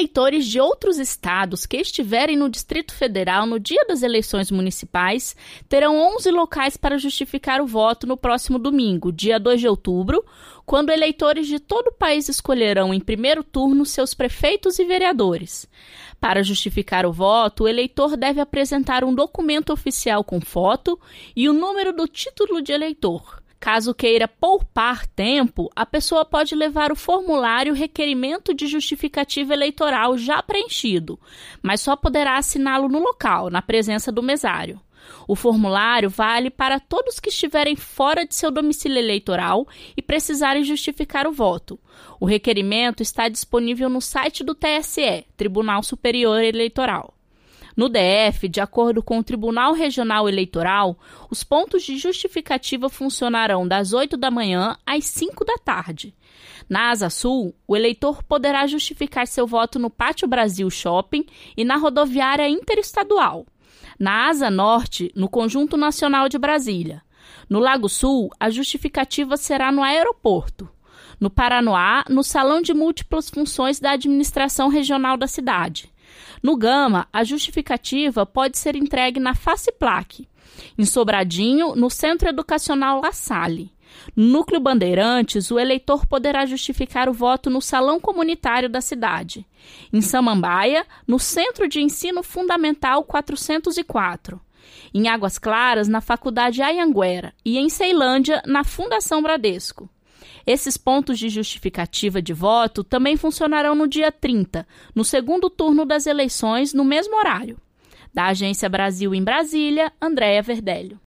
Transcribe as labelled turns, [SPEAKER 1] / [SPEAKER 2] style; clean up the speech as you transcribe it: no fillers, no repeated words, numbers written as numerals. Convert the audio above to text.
[SPEAKER 1] Eleitores de outros estados que estiverem no Distrito Federal no dia das eleições municipais terão 11 locais para justificar o voto no próximo domingo, dia 2 de outubro, quando eleitores de todo o país escolherão em primeiro turno seus prefeitos e vereadores. Para justificar o voto, o eleitor deve apresentar um documento oficial com foto e o número do título de eleitor. Caso queira poupar tempo, a pessoa pode levar o formulário Requerimento de Justificativa Eleitoral já preenchido, mas só poderá assiná-lo no local, na presença do mesário. O formulário vale para todos que estiverem fora de seu domicílio eleitoral e precisarem justificar o voto. O requerimento está disponível no site do TSE, Tribunal Superior Eleitoral. No DF, de acordo com o Tribunal Regional Eleitoral, os pontos de justificativa funcionarão das 8 da manhã às 5 da tarde. Na Asa Sul, o eleitor poderá justificar seu voto no Pátio Brasil Shopping e na rodoviária interestadual. Na Asa Norte, no Conjunto Nacional de Brasília. No Lago Sul, a justificativa será no aeroporto. No Paranoá, no Salão de Múltiplas Funções da Administração Regional da cidade. No Gama, a justificativa pode ser entregue na Faciplac. Em Sobradinho, no Centro Educacional La Salle. No Núcleo Bandeirantes, o eleitor poderá justificar o voto no Salão Comunitário da cidade. Em Samambaia, no Centro de Ensino Fundamental 404. Em Águas Claras, na Faculdade Anhanguera. E em Ceilândia, na Fundação Bradesco. Esses pontos de justificativa de voto também funcionarão no dia 30, no segundo turno das eleições, no mesmo horário. Da Agência Brasil em Brasília, Andréia Verdelho.